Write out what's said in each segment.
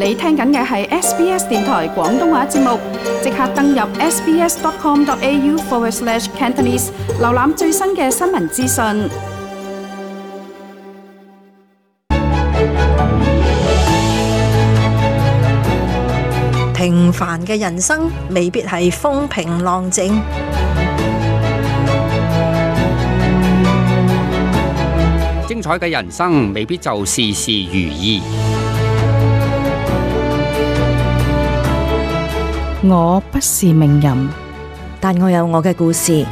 你聽緊嘅係 SBS 電台廣東話節目，即刻登入 sbs.com.au/Cantonese， 瀏覽最新嘅新聞資訊。 平凡嘅人生未必係風平浪靜， 精彩嘅人生未必就事事如意。 我不是名人， 但我有我嘅故事。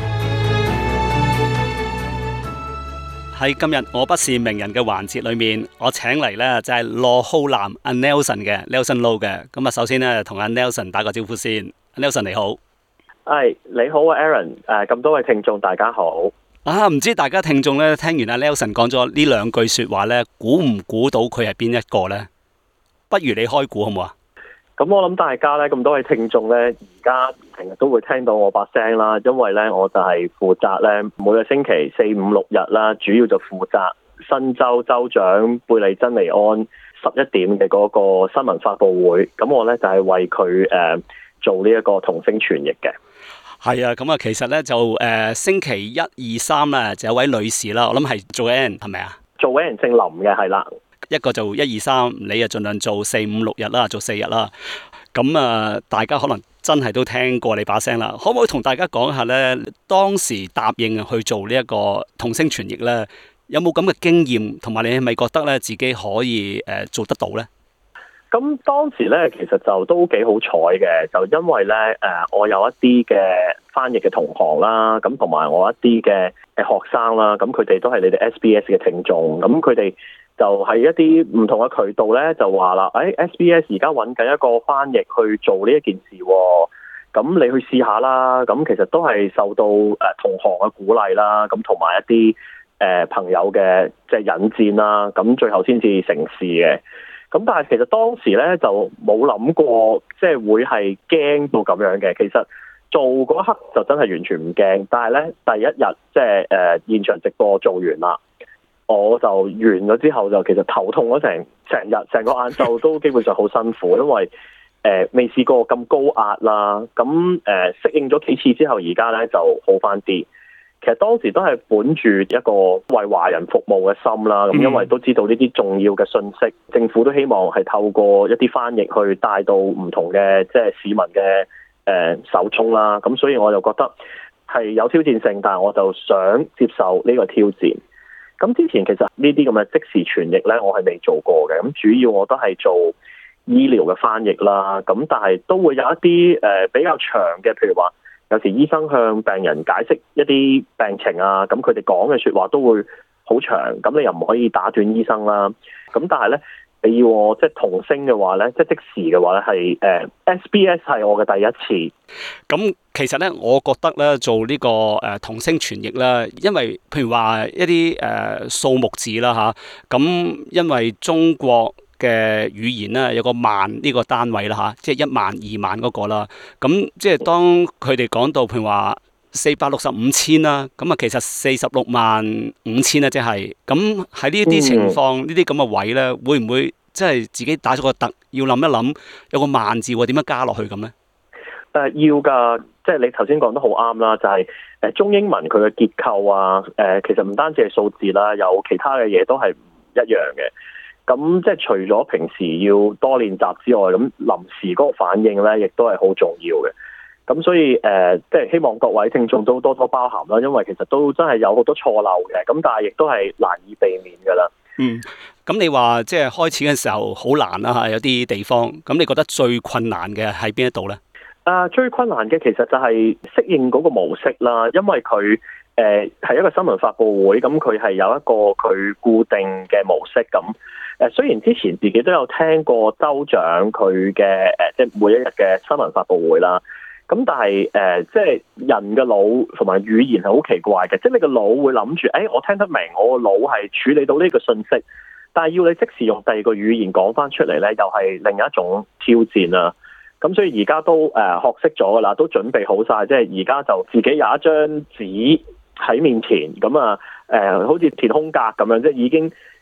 喺今日我不是名人嘅環節裏面，我請嚟呢就係羅浩南阿 Nelson 嘅 Nelson Low 嘅。咁啊，首先呢，同阿 Nelson 打個招呼先。Nelson 你好。 係你好啊 Aaron， 咁多位聽眾大家好。 唔知大家聽眾呢，聽完阿 Nelson 講咗呢兩句說話呢，估唔估到佢係邊一個呢？不如你開估好唔好啊？ 咁我諗大家咧，咁多位聽眾咧，而家成日都會聽到我把聲啦，因為咧我就係負責咧每個星期4、5、6日啦，主要就負責新州州長貝利珍妮安11點嘅嗰個新聞發佈會。咁我咧就係為佢做呢一個同聲傳譯嘅。 係啊，咁啊，其實咧就星期1、2、3咧就有位女士啦，我諗係Joanne係咪啊？ Joanne姓林嘅係啦。 一個做1、2、3，你啊盡量做4、5、6日啦，做4日啦。咁啊，大家可能真係都聽過你把聲啦。可唔可以同大家講下咧？當時答應去做呢一個同聲傳譯咧，有冇咁嘅經驗？同埋你係咪覺得咧自己可以做得到咧？ 咁當時咧，其實就都幾好彩嘅，就因為咧我有一啲嘅翻譯嘅同行啦，咁同埋我一啲嘅學生啦，咁佢哋都係你哋 SBS 嘅聽眾，咁佢哋就係一啲唔同嘅渠道咧，就話啦，SBS 而家揾緊一個翻譯去做呢一件事喎，咁你去試下啦。咁其實都係受到同行嘅鼓勵啦，咁同埋一啲朋友嘅即係引薦啦，咁最後先至成事嘅。咁但係其實當時咧就冇諗過，即係會係驚到咁樣嘅。其實做嗰刻就真係完全唔驚，但係咧第一日即係現場直播做完啦，我就完咗之後就其實頭痛咗成日，成個晏晝都基本上好辛苦，因為未試過咁高壓啦。咁適應咗幾次之後，而家咧就好翻啲。其實當時都係本住一個為華人服務嘅心啦，咁因為都知道呢啲重要嘅信息，政府都希望係透過一啲翻譯去帶到唔同嘅即係市民嘅手中啦。咁所以我就覺得係有挑戰性，但係我就想接受呢個挑戰。咁之前其實呢啲咁嘅即時傳譯呢，我係未做過嘅。咁主要我都係做醫療嘅翻譯啦。咁但係都會有一啲比較長嘅，譬如話有時醫生向病人解釋一啲病情啊，咁佢哋講嘅説話都會好長，咁你又唔可以打斷醫生啦。咁但係呢，你要我即係同聲嘅話呢，即係即時嘅話呢，係SBS 係我嘅第一次。 咁其實咧，我覺得咧做呢個同聲傳譯咧，因為譬如話一啲數目字啦嚇，咁因為中國嘅語言咧有個萬呢個單位啦嚇，即係1萬、2萬嗰個啦。咁即係當佢哋講到譬如話465千啦，咁啊其實465000啦，即係咁喺呢啲情況、呢啲咁嘅位咧，會唔會即係自己打咗個突，要諗一諗有個萬字喎，點樣加落去咁咧？ 要㗎，即係你頭先講得好啱啦，就係中英文佢嘅結構啊，其實唔單止係數字啦，有其他嘅嘢都係唔一樣嘅。咁即係除咗平時要多練習之外，咁臨時嗰個反應咧，亦都係好重要嘅。咁所以即係希望各位聽眾都多多包涵啦，因為其實都真係有好多錯漏嘅，咁但係亦都係難以避免㗎啦。 咁你話即係開始嘅時候好難啦嚇，有啲地方。咁你覺得最困難嘅喺邊一度咧？ 最困難嘅其實就係適應嗰個模式啦，因為佢係一個新聞發佈會，咁佢係有一個佢固定嘅模式咁。雖然之前自己都有聽過州長佢嘅即係每一日嘅新聞發佈會啦，咁但係即係人嘅腦同埋語言係好奇怪嘅，即係你個腦會諗住，我聽得明，我個腦係處理到呢個信息，但係要你即時用第二個語言講翻出嚟咧，又係另一種挑戰啦。咁所以而家都學識咗噶啦，都準備好晒，即係而家就自己有一張紙喺面前，咁好似填空格咁樣，即係已經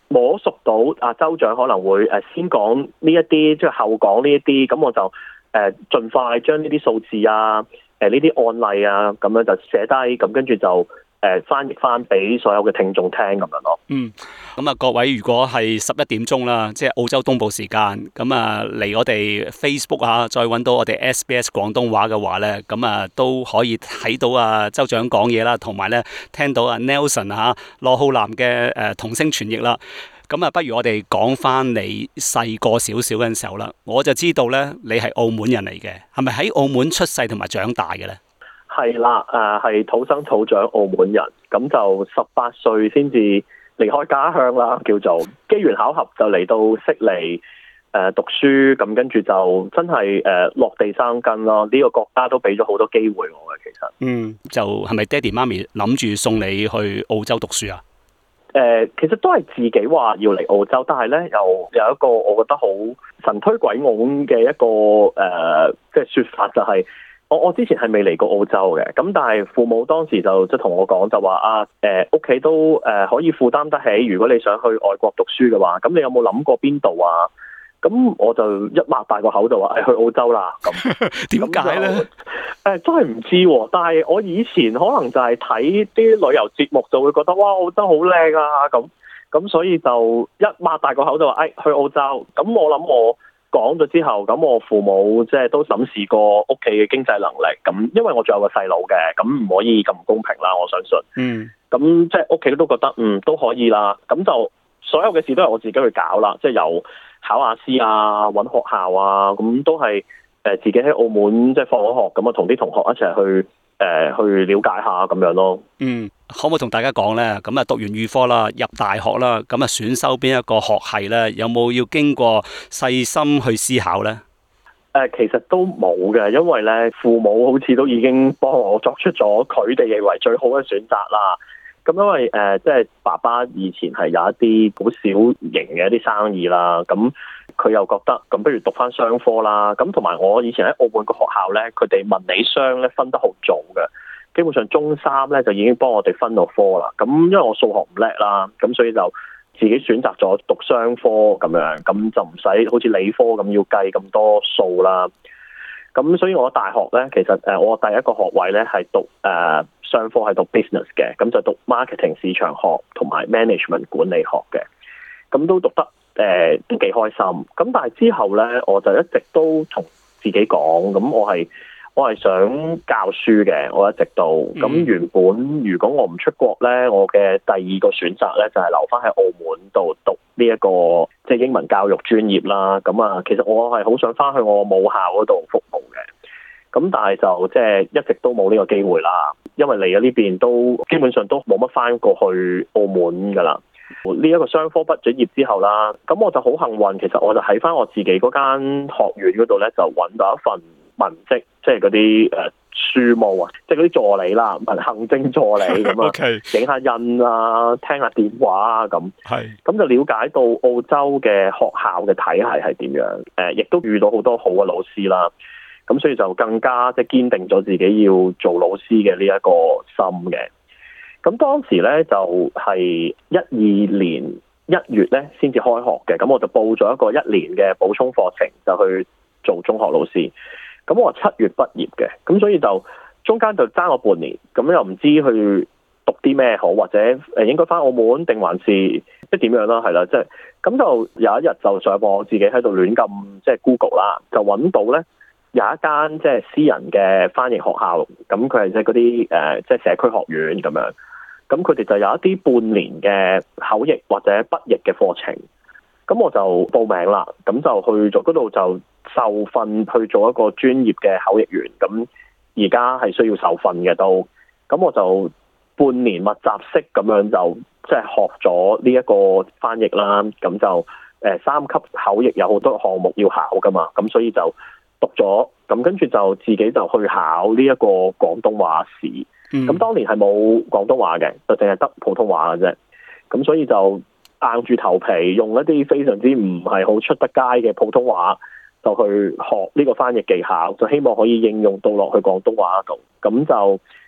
摸熟到州長可能會先講呢一啲，即係後講呢一啲，咁我就盡快將呢啲數字啊、呢啲案例啊咁樣就寫低，咁跟住就翻譯翻俾所有嘅聽眾聽咁樣咯。 咁啊，各位如果係11點啦，即係澳洲東部時間，咁啊嚟我哋 Facebook 再揾到我哋 SBS 廣東話嘅話咧，咁啊都可以睇到州長講嘢啦，同埋咧聽到Nelson 羅浩南嘅同聲傳譯啦。咁啊，不如我哋講翻你細個少少嘅時候啦，我就知道咧你係澳門人嚟嘅，係咪喺澳門出世同埋長大嘅咧？ 係啦，係土生土長澳門人，咁就18歲先至離開家鄉啦，叫做機緣巧合就嚟到悉尼讀書，咁跟住就真係落地生根咯。呢個國家都俾咗好多機會我嘅，其實。 就係咪爹哋媽咪諗住送你去澳洲讀書啊？ 其實都係自己話要嚟澳洲，但係咧又有一個我覺得好神推鬼拱嘅一個即係說法，就係我之前係未嚟過澳洲嘅，咁但係父母當時就即係同我講就話屋企都可以負擔得起，如果你想去外國讀書嘅話，咁你有冇諗過邊度啊？咁我就一擘大個口就話去澳洲啦。咁點解咧？ 真係唔知喎，但係我以前可能就係睇啲旅遊節目就會覺得哇澳洲好靚啊咁所以就一擘大個口就話去澳洲。咁我諗我講咗之後，咁我父母即係都審視過屋企嘅經濟能力，咁因為我仲有個細佬嘅，咁唔可以咁唔公平啦，我相信。咁即係屋企都覺得都可以啦，咁就所有嘅事都係我自己去搞啦，即係由考雅思啊、揾學校啊，咁都係自己喺澳門即係放咗學咁啊，同啲同學一齊去了解下咁樣咯。 可唔可以同大家講咧？咁啊，讀完預科啦，入大學啦，咁啊選修邊一個學系咧？有冇要經過細心去思考咧？ 其實都冇嘅，因為咧父母好似都已經幫我作出咗佢哋認為最好嘅選擇啦。咁因為即係爸爸以前係有一啲好小型嘅一啲生意啦，咁佢又覺得咁不如讀翻商科啦。咁同埋我以前喺澳門個學校咧，佢哋文理商咧分得好早嘅，基本上中三咧就已經幫我哋分到科啦。咁因為我數學唔叻啦，咁所以就自己選擇咗讀商科咁樣，咁就唔使好似理科咁要計咁多數啦。咁所以我大學咧，其實我第一個學位咧係讀商科係讀 business 嘅，咁就讀 marketing 市場學同埋 management 管理學嘅，咁都讀得都幾開心。咁但係之後咧，我就一直都同自己講，咁我係想教書嘅，我一直都咁原本如果我唔出國咧，我嘅第二個選擇咧就係留翻喺澳門度讀呢一個即係英文教育專業啦。咁啊，其實我係好想翻去我母校嗰度服務嘅，咁但係就即係一直都冇呢個機會啦。因為嚟咗呢邊都基本上都冇乜翻過去澳門噶啦。呢一個商科畢咗業之後啦，咁我就好幸運，其實我就喺翻我自己嗰間學院嗰度咧，就揾到一份文職，即係嗰啲書務啊，即係嗰啲助理啦，行政助理咁啊，影下印啊，聽下電話啊咁。咁就了解到澳洲嘅學校嘅體系係點樣，亦都遇到好多好嘅老師啦。咁所以就更加即係堅定咗自己要做老師嘅呢一個心嘅。咁當時咧就係12年1月咧先至開學嘅，咁我就報咗一個1年嘅補充課程，就去做中學老師。咁我7月畢業嘅，咁所以就中間就爭我半年，咁又唔知去讀啲咩好，或者應該返澳門定還是即係點樣啦，係啦，即係咁就有一日就上網自己喺度亂撳即係 Google 啦，就揾到咧有一間即係私人嘅翻譯學校，咁佢係即係嗰啲即係社區學院咁樣，咁佢哋就有一啲半年嘅口譯或者筆譯嘅課程，咁我就報名啦，咁就去咗嗰度就受訓去做一個專業嘅口譯員，咁而家係需要受訓嘅都，咁我就半年密集式咁樣就即係學咗呢一個翻譯啦，咁就3級口譯有好多項目要考噶嘛，咁所以就讀咗，咁跟住就自己就去考呢一個廣東話試，咁當年係冇廣東話嘅，就淨係得普通話嘅啫，咁所以就硬住頭皮用一啲非常之唔係好出得街嘅普通話，就去學呢個翻譯技巧，就希望可以應用到落去廣東話度。咁就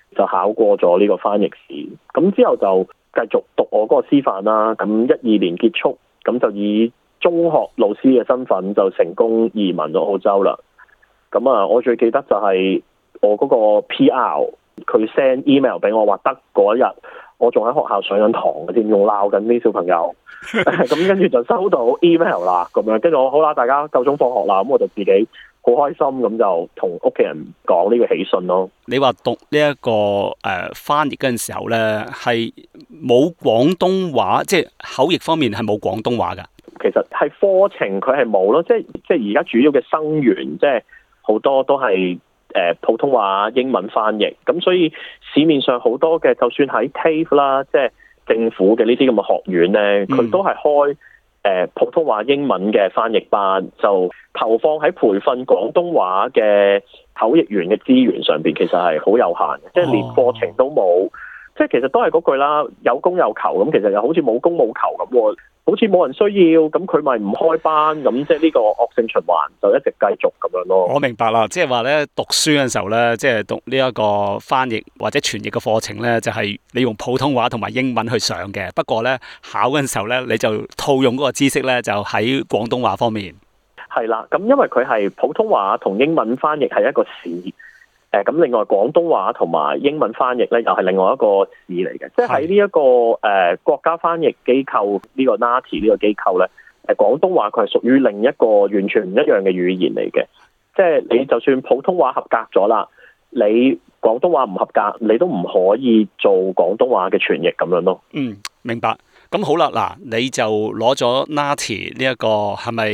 就考過咗呢個翻譯試。咁之後就繼續讀我嗰個師範啦。咁12年結束，咁就以中學老師嘅身份就成功移民咗澳洲啦。咁啊，我最記得就係我嗰個 PR， 佢 send email 俾我話得嗰一日，我仲喺學校上緊堂嘅添，仲鬧緊啲小朋友。咁跟住就收到 email 啦，咁樣跟住我好啦，大家夠鐘放學啦，咁我就自己好開心咁就同屋企人講呢個喜訊咯。 你話讀呢一個翻譯嗰陣時候咧，係冇廣東話，即係口譯方面係冇廣東話㗎。 其實係課程佢係冇咯，即係而家主要嘅生源，即係好多都係普通話、英文翻譯，咁所以市面上好多嘅，就算喺 TAFE 啦，即係政府嘅呢啲咁嘅學院咧，佢都係開普通話、英文嘅翻譯班，就投放喺培訓廣東話嘅口譯員嘅資源上邊，其實係好有限嘅，即係連課程都冇，即係其實都係嗰句啦，有供有求咁，其實又好似冇供冇求咁喎。好似冇人需要，咁佢咪唔開班，咁即係呢個惡性循環就一直繼續咁樣咯。我明白啦，即係話咧讀書嘅時候咧，即係讀呢一個翻譯或者傳譯嘅課程咧，就係你用普通話同埋英文去上嘅。不過咧考嗰陣時候咧，你就套用嗰個知識咧，就喺廣東話方面。 係啦，咁因為佢係普通話同英文翻譯係一個試。咁另外廣東話同埋英文翻譯咧，又係另外一個試嚟嘅，即係喺呢一個國家翻譯機構呢個 NATI 呢個機構咧，廣東話佢係屬於另一個完全唔一樣嘅語言嚟嘅，即係你就算普通話合格咗啦，你廣東話唔合格，你都唔可以做廣東話嘅傳譯咁樣咯。 明白。咁好啦，嗱，你就攞咗 NATI 呢一個係咪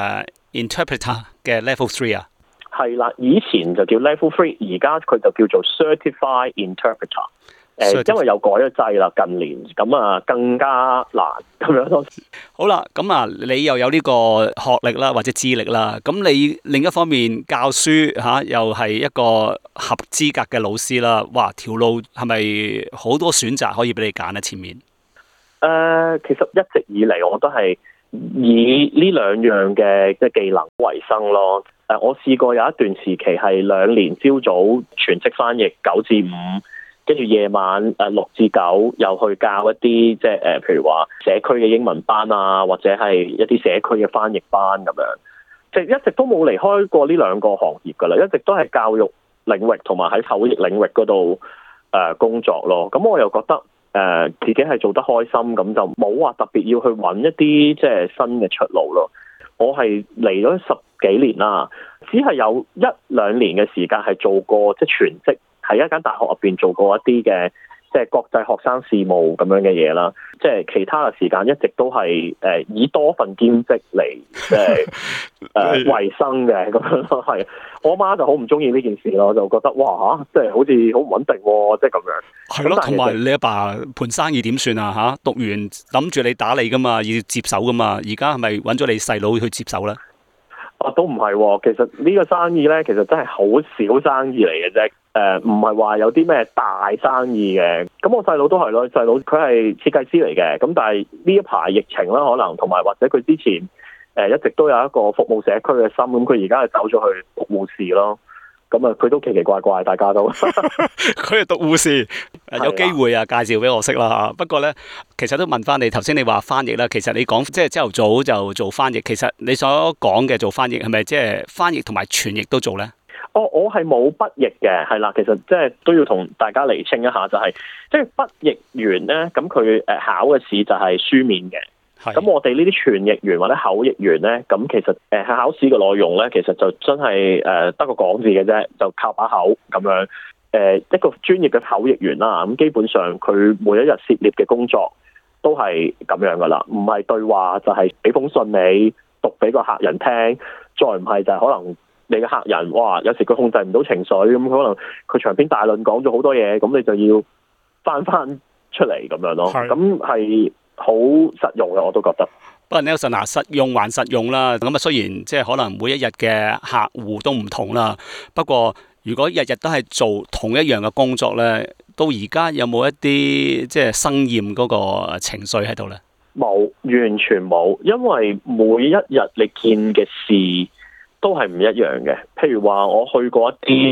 interpreter 嘅 level 3啊？ 係啦，以前就叫 Level 3，而家佢就叫做 Certified Interpreter。因為又改咗制啦，近年咁啊更加難咁樣咯。 好啦，咁啊你又有呢個學歷啦，或者資歷啦，咁你另一方面教書嚇，又係一個合資格嘅老師啦。哇，條路係咪好多選擇可以俾你揀咧？前面其實一直以嚟我都係以呢兩樣嘅即係技能為生咯。我試過有一段時期係2年朝早全職翻譯9至5，跟住夜晚6至9又去教一啲即係譬如話社區嘅英文班啊，或者係一啲社區嘅翻譯班咁樣，即係一直都冇離開過呢兩個行業㗎啦，一直都係教育領域同埋喺口譯領域嗰度工作咯。咁我又覺得自己係做得開心，咁就冇話特別要去揾一啲即係新嘅出路咯。我係嚟咗10幾年啦，只係有1-2年嘅時間係做過即係全職喺一間大學入邊做過一啲嘅即係國際學生事務咁樣嘅嘢啦。即係其他嘅時間一直都係以多份兼職嚟即係為生嘅咁樣咯。係我媽就好唔中意呢件事咯，就覺得哇即係好似好唔穩定喎，即係咁樣。 係咯，同埋你阿爸盤生意點算啊？嚇，讀完諗住你打理噶嘛，要接手噶嘛，而家係咪揾咗你細佬去接手咧？ 都唔係喎，其實呢個生意咧，其實真係好少生意嚟嘅啫。唔係話有啲咩大生意嘅。咁我細佬都係咯，細佬佢係設計師嚟嘅。咁但係呢一排疫情啦，可能同埋或者佢之前一直都有一個服務社區嘅心，咁佢而家係走咗去讀護士咯。咁啊，佢都奇奇怪怪，大家都佢係讀護士，有機會啊，介紹俾我識啦嚇。不過咧，其實都問翻你頭先，你話翻譯啦，其實你講即係朝頭早就做翻譯，其實你所講嘅做翻譯係咪即係翻譯同埋傳譯都做咧？ 我係冇筆譯嘅，係啦，其實即係都要同大家釐清一下，就係即係筆譯員咧，咁佢考嘅試就係書面嘅。咁我哋呢啲傳譯員或者口譯員咧，咁其實考試嘅內容咧，其實就真係得個講字嘅啫，就靠把口咁樣。一個專業嘅口譯員啦，咁基本上佢每一日涉獵嘅工作都係咁樣噶啦，唔係對話就係俾封信你讀俾個客人聽，再唔係就係可能你嘅客人哇，有時佢控制唔到情緒，咁可能佢長篇大論講咗好多嘢，咁你就要翻出嚟咁樣咯。咁係好實用嘅，我都覺得。 不過 Nelson 嗱，實用還實用啦。咁啊，雖然即係可能每一日嘅客戶都唔同啦，不過如果日日都係做同一樣嘅工作咧，到而家有冇一啲即係生厭嗰個情緒喺度咧？ 冇，完全冇，因為每一日你見嘅事都係唔一樣嘅。譬如話，我去過一啲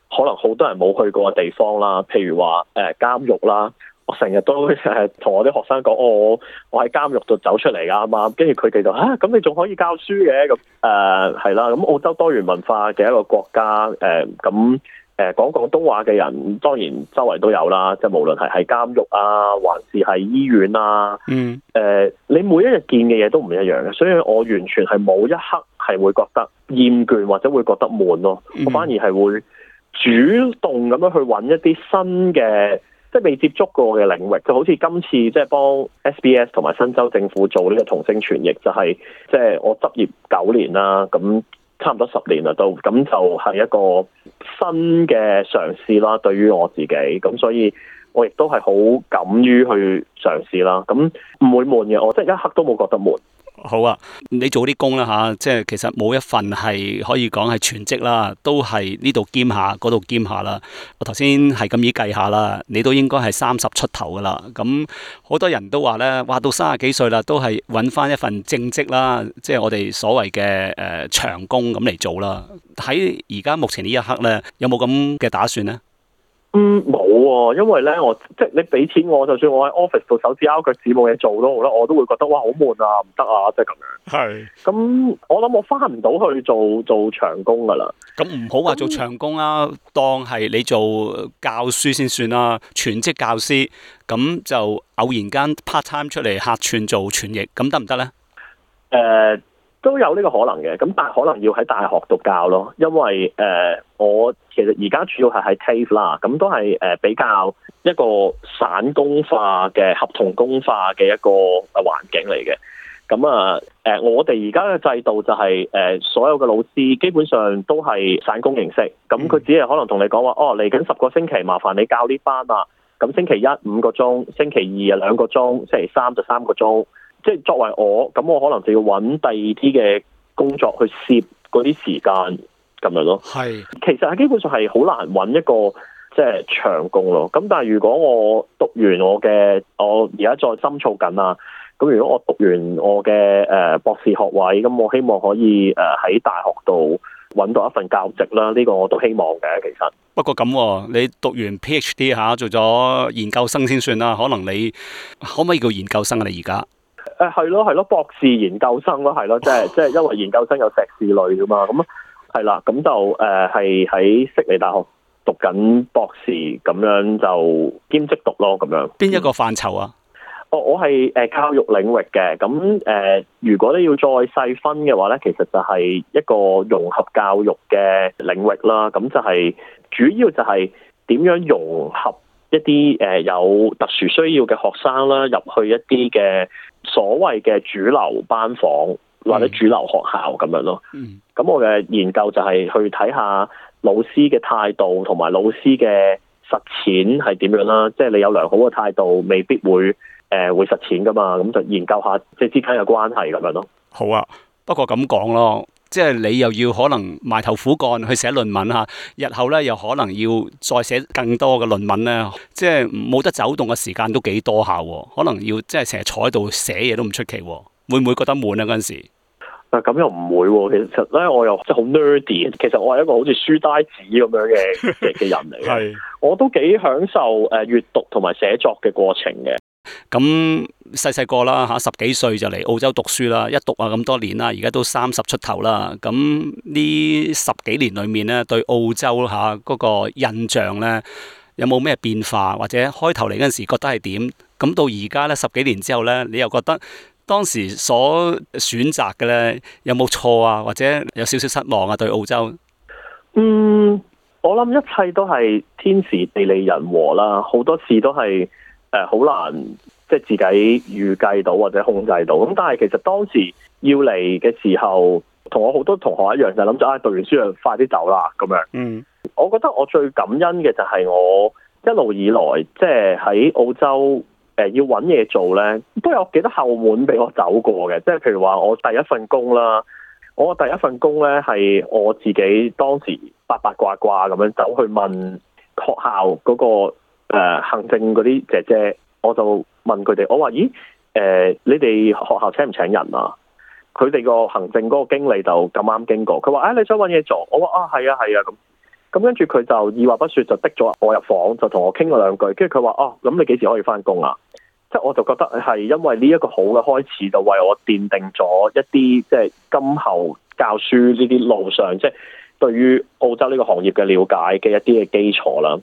可能好多人冇去過嘅地方啦，譬如話監獄啦。我成日都同我啲學生講，我喺監獄度走出嚟㗎啱啱，跟住佢哋就咁你仲可以教書嘅咁係啦。咁澳洲多元文化嘅一個國家咁講廣東話嘅人當然周圍都有啦，即係無論係喺監獄啊，還是係醫院啊，你每一日見嘅嘢都唔一樣嘅，所以我完全係冇一刻係會覺得厭倦或者會覺得悶咯。我反而係會主動咁樣去揾一啲新嘅，即係未接觸過嘅領域，就好似今次即係幫 SBS 同埋新州政府做呢個同聲傳譯，就係即係我執業9年啦，咁差唔多10年啦都，咁就係一個新嘅嘗試啦，對於我自己，咁所以我亦都係好敢於去嘗試啦，咁唔會悶嘅，我即係一刻都冇覺得悶。 好啊，你做啲工啦吓，即係其實冇一份係可以講係全職啦，都係呢度兼下，嗰度兼下啦。我頭先係咁意計下啦，你都應該係30出頭噶啦。咁好多人都話咧，哇到30幾歲啦，都係揾翻一份正職啦，即係我哋所謂嘅長工咁嚟做啦。喺而家目前呢一刻咧，有冇咁嘅打算咧？ 冇喎，因為咧，我即係你俾錢我，就算我喺 office 度手指拗腳趾冇嘢做都好啦，我都會覺得哇好悶啊，唔得啊，即係咁樣。係。咁我諗我翻唔到去做長工噶啦。咁唔好話做長工啊，當係你做教書先算啦，全職教師，咁就偶然間 part time 出嚟客串做傳譯，咁得唔得咧？ 都有呢個可能嘅，咁但係可能要喺大學度教咯，因為我其實而家主要係喺 TAFE 啦，咁都係比較一個散工化嘅合同工化嘅一個環境嚟嘅。咁我哋而家嘅制度就係所有嘅老師基本上都係散工形式，咁佢只係可能同你講話，嚟緊10個星期，麻煩你教呢班啦。咁星期一5個鐘，星期二2個鐘，星期三就3個鐘。即係作為我，咁我可能就要揾第二啲嘅工作去攝嗰啲時間咁樣咯。係，其實係基本上係好難揾一個即係長工咯。咁但係如果我讀完我而家再深造緊啦，咁如果我讀完我嘅博士學位，咁我希望可以喺大學度揾到一份教職啦。呢個我都希望嘅，其實。 不過咁，你讀完 PhD 做咗研究生先算啦。可能你可唔可以叫研究生啊？你而家？ 係咯，博士研究生咯，係咯，即係因為研究生有碩士類噶嘛，咁係啦，咁就係喺悉尼大學讀緊博士，咁樣就兼職讀咯，咁樣。邊一個範疇啊？我係教育領域嘅，咁如果你要再細分嘅話咧，其實就係一個融合教育嘅領域啦，咁就係主要就係點樣融合一啲有特殊需要嘅學生啦，入去一啲嘅所謂嘅主流班房或者主流學校咁樣咯。咁我嘅研究就係去睇下老師嘅態度同埋老師嘅實踐係點樣啦。即係你有良好嘅態度，未必會實踐噶嘛。咁就研究下即係之間嘅關係咁樣咯。好啊，不過咁講咯。即係你又要可能埋頭苦幹去寫論文嚇，日後咧又可能要再寫更多嘅論文咧，即係冇得走動嘅時間都幾多下，可能要即係成日坐喺度寫嘢都唔出奇，會唔會覺得悶啊嗰陣時？咁又唔會喎，其實咧我又即係好 nerdy，其實我係一個好似書呆子咁樣嘅人嚟嘅，係我都幾享受閱讀同埋寫作嘅過程嘅。咁細個啦嚇，10幾歲就嚟澳洲讀書啦，一讀啊咁多年啦，而家都30出頭啦。咁呢10幾年裏面咧，對澳洲嚇嗰個印象咧，有冇咩變化？或者開頭嚟嗰陣時覺得係點？咁到而家咧10幾年之後咧，你又覺得當時所選擇嘅咧有冇錯啊？或者有少少失望啊？對澳洲？我諗一切都係天時地利人和啦，好多事都係好難即係自己預計到或者控制到。咁但係其實當時要嚟嘅時候，同我好多同學一樣，就諗住讀完書就快啲走啦咁樣。我覺得我最感恩嘅就係我一路以來即係喺澳洲要揾嘢做咧，都有幾多後門俾我走過嘅。即係譬如話我第一份工啦，我第一份工咧係我自己當時八卦咁樣走去問學校嗰個行政嗰啲姐姐，我就問佢哋，我話咦你哋學校請唔請人啊？佢哋個行政嗰個經理就咁啱經過，佢話你想揾嘢做，我話係啊咁， 咁跟住佢就二話不說就逼咗我入房，就同我傾咗兩句，跟住佢話哦，咁你幾時可以翻工啊？即係我就覺得係因為呢一個好嘅開始，就為我奠定咗一啲即係今後教書呢啲路上，即係對於澳洲呢個行業嘅了解嘅一啲嘅基礎啦。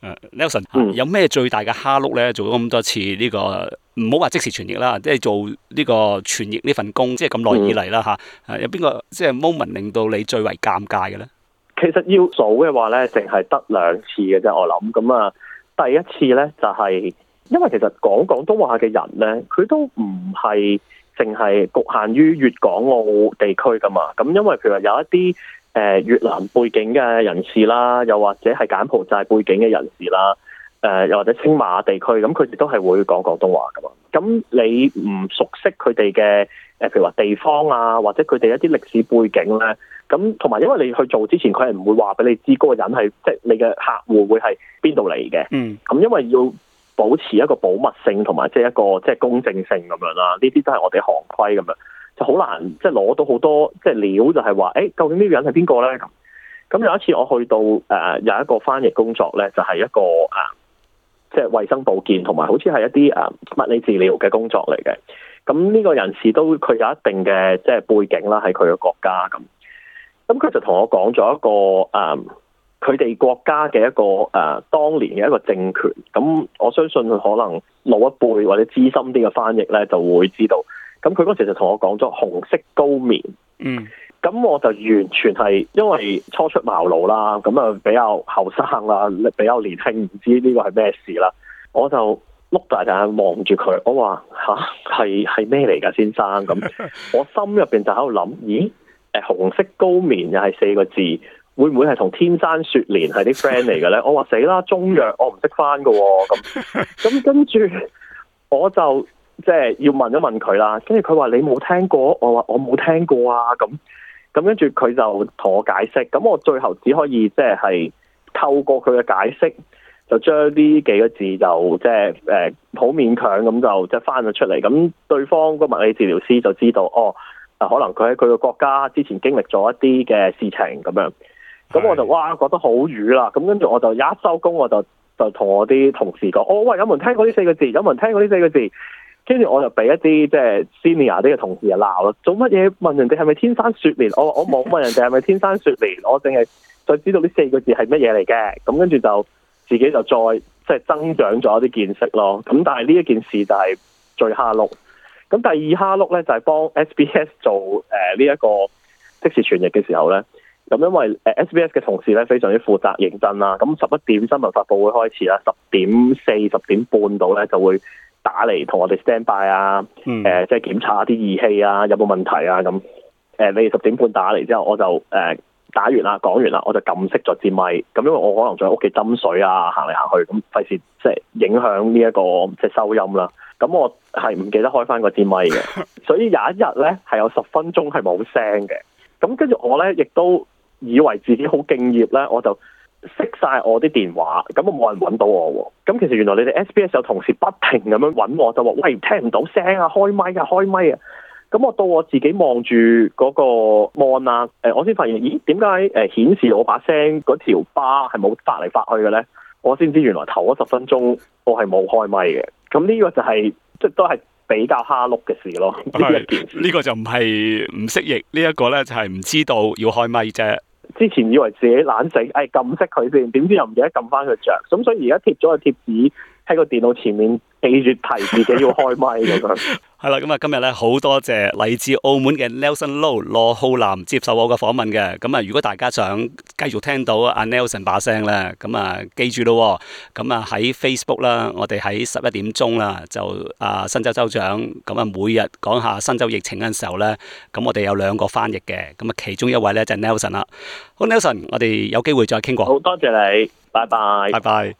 Nelson，有咩最大嘅蝦碌咧？做咗咁多次呢個，唔好話即時傳譯啦，即係做呢個傳譯呢份工，即係咁耐以嚟啦嚇。有邊個即係 moment 令到你最為尷尬嘅咧？ 其實要數嘅話咧，淨係得兩次嘅啫。我諗咁啊，第一次咧就係因為其實講廣東話嘅人咧，佢都唔係淨係局限於粵港澳地區噶嘛。咁因為譬如話有一啲越南背景嘅人士啦，又或者係柬埔寨背景嘅人士啦，又或者青馬地區，咁佢哋都係會講廣東話噶嘛。咁你唔熟悉佢哋嘅譬如話地方啊，或者佢哋一啲歷史背景咧，咁同埋因為你去做之前，佢係唔會話俾你知嗰個人係即係你嘅客戶會係邊度嚟嘅。咁因為要保持一個保密性同埋即係一個即係公正性咁樣啦，呢啲都係我哋行規咁樣。就好難即係攞到好多即係料，就係話究竟呢個人係邊個咧？咁有一次我去到有一個翻譯工作咧，就係一個即係衛生保健同埋好似係一啲物理治療嘅工作嚟嘅。咁呢個人士都佢有一定嘅即係背景啦，喺佢嘅國家咁。咁佢就同我講咗一個佢哋國家嘅一個當年嘅一個政權。咁我相信佢可能老一輩或者資深啲嘅翻譯咧就會知道。咁佢嗰時就同我講咗紅色高棉。咁我就完全係因為初出茅廬啦，咁啊比較後生啦，比較年輕，唔知呢個係咩事啦。我就碌大眼望住佢，我話係咩嚟㗎，先生？咁我心入邊就喺度諗，咦？紅色高棉又係4個字，會唔會係同天山雪蓮係啲 friend 嚟嘅咧？我話死啦，中藥我唔識翻㗎喎。咁跟住我就即係要問一問佢啦。跟住佢話你冇聽過，我話我冇聽過啊。咁跟住佢就同我解釋，咁我最後只可以即係透過佢嘅解釋，就將呢幾個字就即係好勉強咁就即係翻咗出嚟。咁對方個物理治療師就知道，可能佢喺佢嘅國家之前經歷咗一啲嘅事情咁樣。咁我就哇覺得好瘀啦。咁跟住我就一收工我就同我啲同事講，喂，有冇人聽過呢4個字？有冇人聽過呢4個字？跟住我就俾一啲即係 senior 啲嘅同事就鬧咯，做乜嘢問人哋係咪天山雪蓮？我冇問人哋係咪天山雪蓮，我淨係就知道呢4個字係乜嘢嚟嘅。咁跟住就自己就再即係增長咗一啲見識咯。咁但係呢一件事就係最蝦碌。咁第二蝦碌咧就係幫 SBS 做呢一個即時傳譯嘅時候咧，咁因為SBS 嘅同事咧非常之負責認真啦。咁11點新聞發佈會開始啦，10:40、10點半到咧就會打嚟同我哋 stand by 啊，即係檢查啲儀器啊，有冇問題啊咁。你哋10點半打嚟之後，我就打完啦，講完啦，我就撳熄咗支咪。咁因為我可能仲喺屋企斟水啊，行嚟行去，咁費事即係影響呢一個即係收音啦。咁我係唔記得開翻個支咪嘅，所以有一日咧係有10分鐘係冇聲嘅。咁跟住我咧亦都以為自己好敬業咧，我就熄晒我啲電話，咁我冇人揾到我喎。咁其實原來你哋 SBS 有同事不停咁樣揾我，就話喂，聽唔到聲啊，開咪啊，開咪啊。咁我到我自己望住嗰個 mon 啊，我先發現，咦，點解顯示我把聲嗰條巴係冇發嚟發去嘅咧？我先知原來頭嗰10分鐘我係冇開咪嘅。咁呢個就係即係都係比較蝦碌嘅事咯。 呢個就唔係唔識譯，呢一個咧就係唔知道要開咪啫。 之前以為自己懶醒，撳熄佢先，點知又唔記得撳翻佢着。咁所以而家貼咗個貼紙喺個電腦前面，記住提自己要開咪咁樣。 係啦，咁啊今日咧好多謝嚟自澳門嘅 Nelson Low 羅浩南接受我嘅訪問嘅。咁啊，如果大家想繼續聽到阿 Nelson 把聲咧，咁啊記住咯。咁啊喺 Facebook 啦，我哋喺11點鐘啦，就新州州長咁啊每日講下新州疫情嘅時候咧，咁我哋有2個翻譯嘅，咁啊其中一位咧就係 Nelson 啦。好 Nelson，我哋有機會再傾過。 好多謝你，拜拜。 拜拜。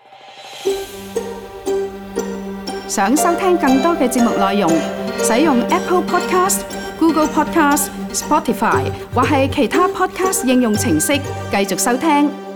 想收聽更多嘅節目內容，使用 Apple Podcast、Google Podcast、Spotify 或係其他 Podcast 應用程式繼續收聽。